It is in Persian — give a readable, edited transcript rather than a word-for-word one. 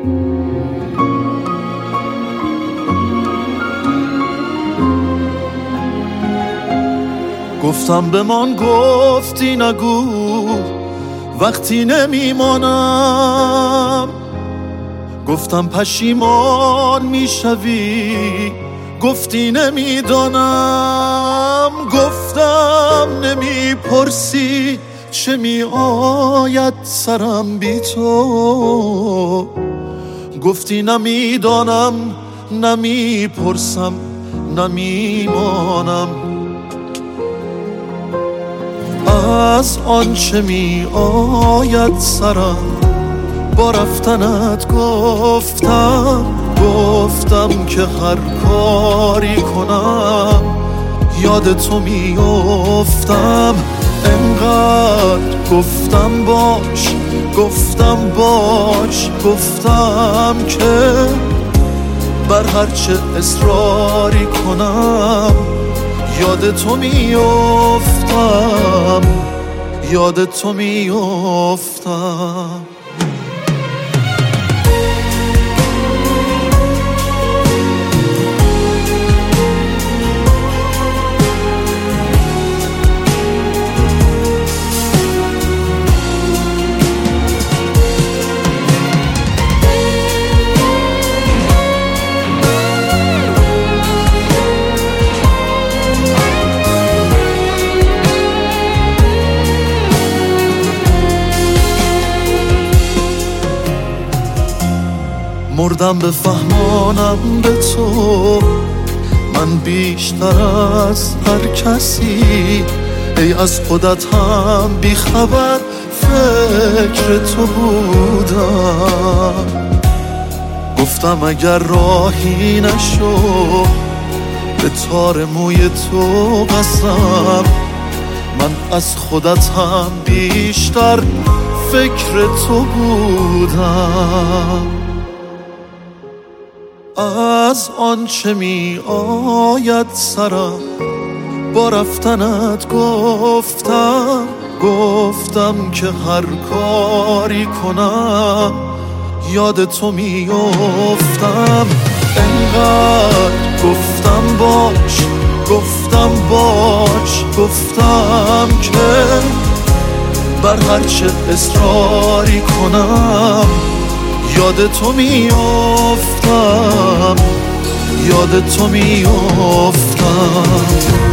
گفتم بمان، گفتی نگو وقتی نمیمانم. گفتم پشیمان میشوی، گفتی نمیدانم. گفتم نمیپرسی چه میآید سرم بی تو، گفتی نمیدانم، نمیپرسم، نمیمانم. از آنچه می آید سرم با رفتنت گفتم که هر کاری کنم یاد تو می افتم. انقدر گفتم باش گفتم که بر هرچه اصراری کنم یاد تو می افتم، یاد تو می افتم. مردم بفهمانم به تو من بیشتر از هر کسی، ای از خودت هم بیخبر فکر تو بودم. گفتم اگر راهی نشو به تار موی تو قسم، من از خودت هم بیشتر فکر تو بودم. از آنچه می آید سرم با رفتنت گفتم که هر کاری کنم یاد تو می افتم. انقدر گفتم که بر هرچه اصراری کنم یاد تو می افتم، یاد تو می افتم.